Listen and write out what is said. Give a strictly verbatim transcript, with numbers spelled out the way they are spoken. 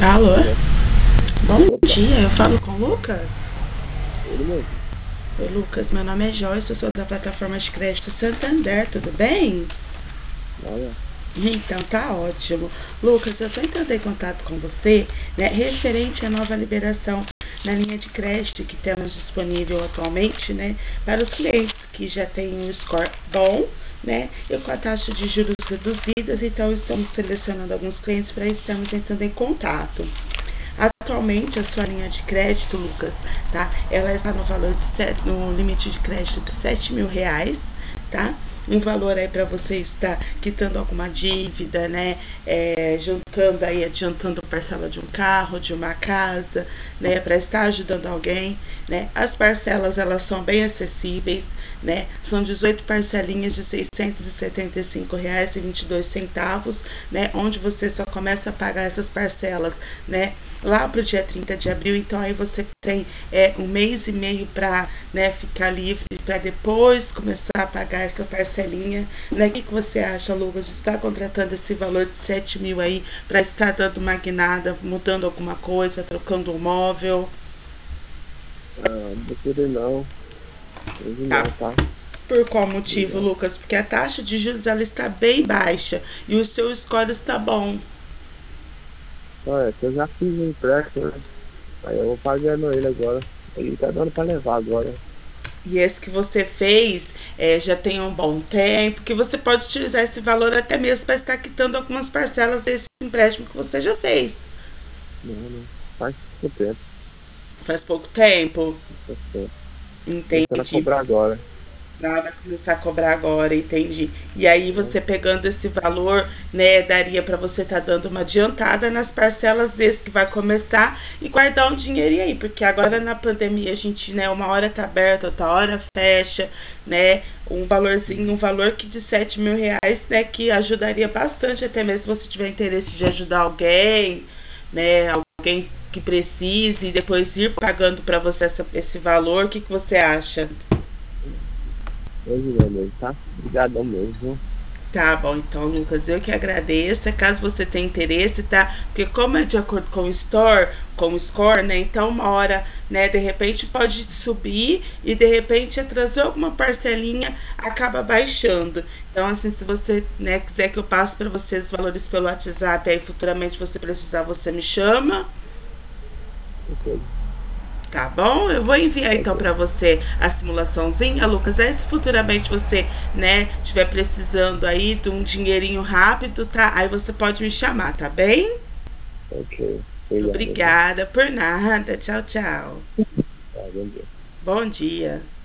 Alô? Alô? Bom Opa, dia, eu falo com o Lucas? ele mesmo. Oi, Lucas, meu nome é Joyce, eu sou da plataforma de crédito Santander, tudo bem? Olha, Então tá ótimo. Lucas, eu estou entrando em contato com você, né, referente à nova liberação na linha de crédito que temos disponível atualmente, né, para os clientes que já têm um score bom, né, e com a taxa de juros reduzidas, então estamos selecionando alguns clientes para estarmos entrando em contato. Atualmente, a sua linha de crédito, Lucas, tá? Ela está no valor de sete, no limite de crédito de sete mil reais, tá? Um valor aí para você estar quitando alguma dívida, né? É, juntando aí, adiantando parcela de um carro, de uma casa, né? Para estar ajudando alguém, né? As parcelas, elas são bem acessíveis, né? São dezoito parcelinhas de seiscentos e setenta e cinco reais e vinte e dois centavos, né? Onde você só começa a pagar essas parcelas, né? Lá para o dia trinta de abril, então aí você tem é, um mês e meio para, né, ficar livre para depois começar a pagar essa parcelinha, né? O que, que você acha, Lucas, de estar contratando esse valor de sete mil aí para estar dando uma guinada, mudando alguma coisa, trocando um móvel? ah, não procurei não, hoje Tá. não, tá? Por qual motivo, Obrigado. Lucas? Porque a taxa de juros ela está bem baixa e o seu score está bom. Olha, que eu já fiz um empréstimo, né? Aí eu vou pagando ele agora. Ele tá dando pra levar agora. E esse que você fez é, já tem um bom tempo, que você pode utilizar esse valor até mesmo para estar quitando algumas parcelas desse empréstimo que você já fez. Não, não. Faz pouco tempo. Faz pouco tempo, Faz tempo. Começando a entendi. cobrar agora. Ah, vai começar a cobrar agora, entendi. E aí Né? você pegando esse valor, né, daria para você estar dando uma adiantada nas parcelas desse que vai começar e guardar um dinheirinho aí, porque agora na pandemia a gente, né, uma hora tá aberta, outra hora fecha, né, um valorzinho, um valor que de sete mil reais, né, que ajudaria bastante, até mesmo se você tiver interesse de ajudar alguém, né, alguém que precise e depois ir pagando para você essa, esse valor, o que que você acha? Hoje não, mesmo, tá? Obrigadão mesmo, viu? Tá bom, então, Lucas, eu que agradeço. É caso você tenha interesse, tá? Porque como é de acordo com o store, com o score, né? Então, uma hora, né, de repente pode subir e de repente é trazer alguma parcelinha, acaba baixando. Então, assim, se você, né, quiser que eu passe para você os valores pelo WhatsApp, aí futuramente você precisar, você me chama. Ok, Tá bom? Eu vou enviar então ok. para você a simulaçãozinha, Lucas. Aí se futuramente você, né, estiver precisando aí de um dinheirinho rápido, tá? Aí você pode me chamar, tá bem? Ok. Obrigado, viu? Obrigada por nada. Tchau, tchau. Tá, bom dia. Bom dia.